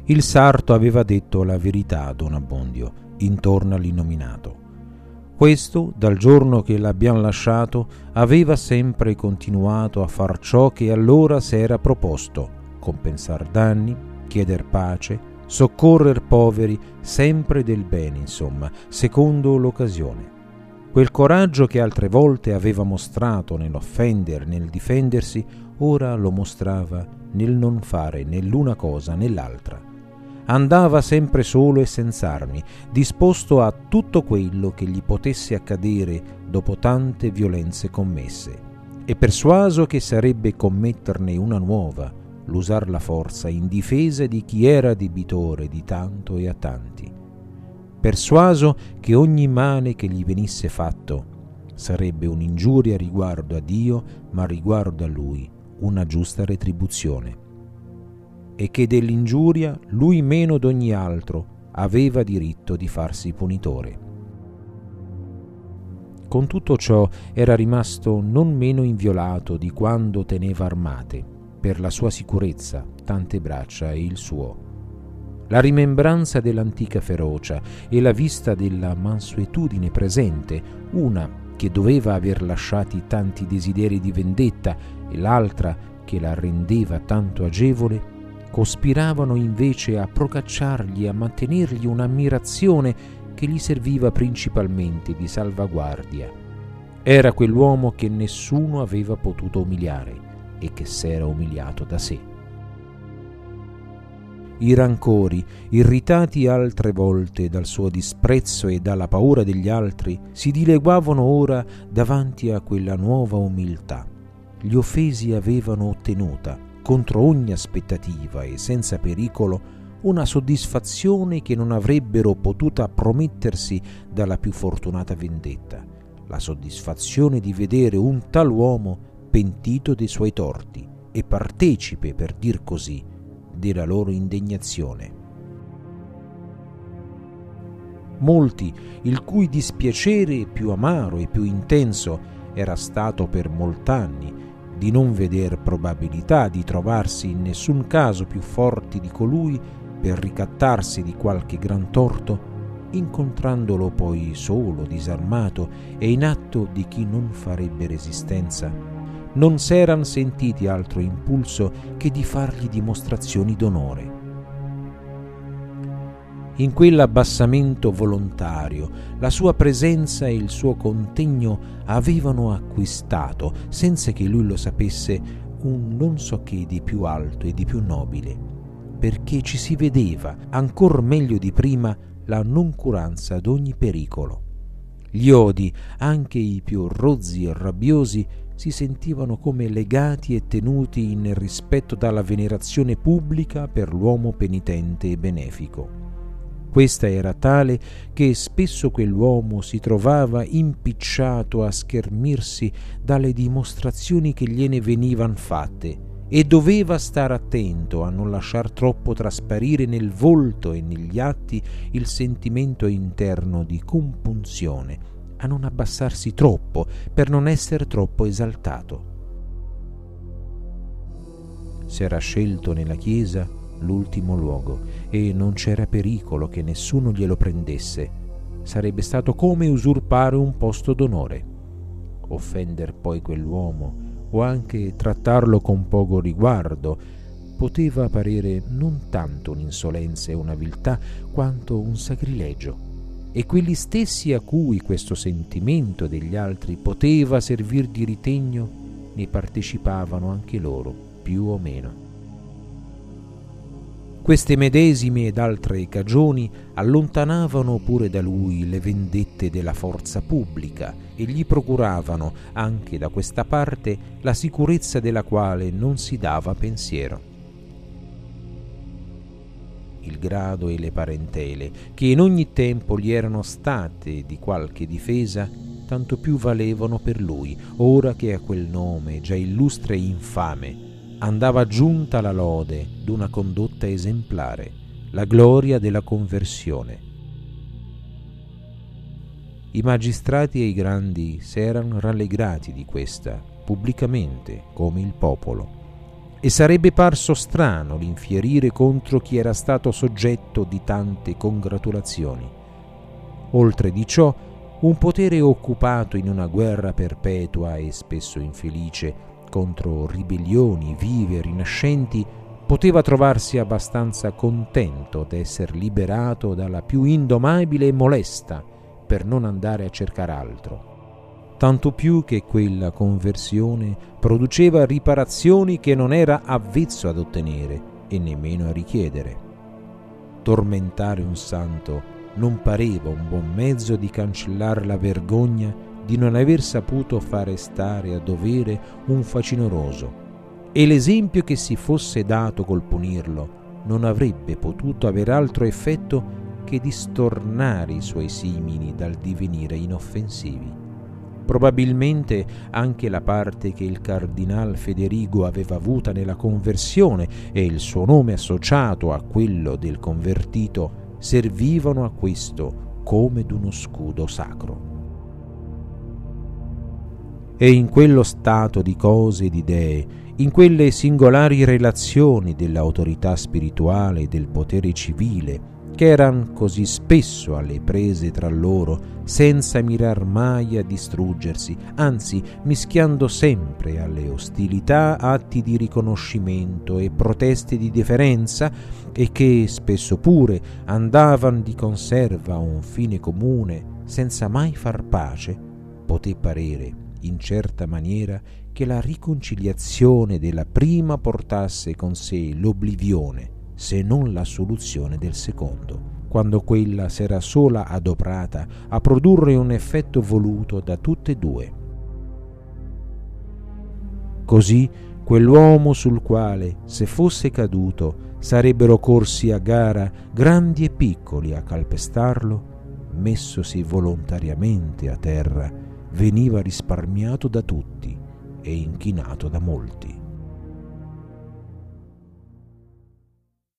Il sarto aveva detto la verità a don Abbondio intorno all'innominato. Questo, dal giorno che l'abbiam lasciato, aveva sempre continuato a far ciò che allora s'era proposto: compensar danni, chieder pace, soccorrer poveri, sempre del bene, insomma, secondo l'occasione. Quel coraggio che altre volte aveva mostrato nell'offendere, nel difendersi, ora lo mostrava nel non fare né l'una cosa né l'altra. Andava sempre solo e senza armi, disposto a tutto quello che gli potesse accadere dopo tante violenze commesse, e persuaso che sarebbe commetterne una nuova, l'usar la forza in difesa di chi era debitore di tanto e a tanti. Persuaso che ogni male che gli venisse fatto sarebbe un'ingiuria riguardo a Dio, ma riguardo a lui una giusta retribuzione, e che dell'ingiuria lui meno d'ogni altro aveva diritto di farsi punitore. Con tutto ciò era rimasto non meno inviolato di quando teneva armate, per la sua sicurezza, tante braccia e il suo. La rimembranza dell'antica ferocia e la vista della mansuetudine presente, una che doveva aver lasciati tanti desideri di vendetta e l'altra che la rendeva tanto agevole, cospiravano invece a procacciargli e a mantenergli un'ammirazione che gli serviva principalmente di salvaguardia. Era quell'uomo che nessuno aveva potuto umiliare e che s'era umiliato da sé. I rancori, irritati altre volte dal suo disprezzo e dalla paura degli altri, si dileguavano ora davanti a quella nuova umiltà. Gli offesi avevano ottenuta, contro ogni aspettativa e senza pericolo, una soddisfazione che non avrebbero potuta promettersi dalla più fortunata vendetta: la soddisfazione di vedere un tal uomo pentito dei suoi torti e partecipe, per dir così, della loro indignazione. Molti, il cui dispiacere più amaro e più intenso era stato per molt'anni di non veder probabilità di trovarsi in nessun caso più forti di colui per ricattarsi di qualche gran torto, incontrandolo poi solo, disarmato e in atto di chi non farebbe resistenza, non s'eran sentiti altro impulso che di fargli dimostrazioni d'onore. In quell'abbassamento volontario, la sua presenza e il suo contegno avevano acquistato, senza che lui lo sapesse, un non so che di più alto e di più nobile, perché ci si vedeva, ancor meglio di prima, la noncuranza d'ogni pericolo. Gli odi, anche i più rozzi e rabbiosi, si sentivano come legati e tenuti in rispetto dalla venerazione pubblica per l'uomo penitente e benefico. Questa era tale che spesso quell'uomo si trovava impicciato a schermirsi dalle dimostrazioni che gliene venivan fatte e doveva star attento a non lasciar troppo trasparire nel volto e negli atti il sentimento interno di compunzione, a non abbassarsi troppo per non essere troppo esaltato. S'era scelto nella chiesa l'ultimo luogo e non c'era pericolo che nessuno glielo prendesse. Sarebbe stato come usurpare un posto d'onore. Offender poi quell'uomo o anche trattarlo con poco riguardo poteva parere non tanto un'insolenza e una viltà quanto un sacrilegio, e quelli stessi a cui questo sentimento degli altri poteva servir di ritegno ne partecipavano anche loro più o meno. Queste medesime ed altre cagioni allontanavano pure da lui le vendette della forza pubblica e gli procuravano anche da questa parte la sicurezza della quale non si dava pensiero. Il grado e le parentele, che in ogni tempo gli erano state di qualche difesa, tanto più valevano per lui, ora che a quel nome già illustre e infame andava aggiunta la lode d'una condotta esemplare, la gloria della conversione. I magistrati e i grandi s'eran rallegrati di questa, pubblicamente, come il popolo, e sarebbe parso strano l'infierire contro chi era stato soggetto di tante congratulazioni. Oltre di ciò, un potere occupato in una guerra perpetua e spesso infelice contro ribellioni vive e rinascenti poteva trovarsi abbastanza contento d'esser liberato dalla più indomabile e molesta per non andare a cercare altro. Tanto più che quella conversione produceva riparazioni che non era avvezzo ad ottenere e nemmeno a richiedere. Tormentare un santo non pareva un buon mezzo di cancellare la vergogna di non aver saputo fare stare a dovere un facinoroso, e l'esempio che si fosse dato col punirlo non avrebbe potuto avere altro effetto che di stornare i suoi simili dal divenire inoffensivi. Probabilmente anche la parte che il cardinal Federigo aveva avuta nella conversione e il suo nome associato a quello del convertito servivano a questo come d'uno scudo sacro. E in quello stato di cose e di idee, in quelle singolari relazioni dell'autorità spirituale e del potere civile, che eran così spesso alle prese tra loro, senza mirar mai a distruggersi, anzi mischiando sempre alle ostilità atti di riconoscimento e proteste di deferenza, e che spesso pure andavan di conserva a un fine comune senza mai far pace, poté parere in certa maniera che la riconciliazione della prima portasse con sé l'oblivione, se non la soluzione del secondo, quando quella s'era sola adoprata a produrre un effetto voluto da tutte e due. Così quell'uomo sul quale, se fosse caduto, sarebbero corsi a gara grandi e piccoli a calpestarlo, messosi volontariamente a terra, veniva risparmiato da tutti e inchinato da molti.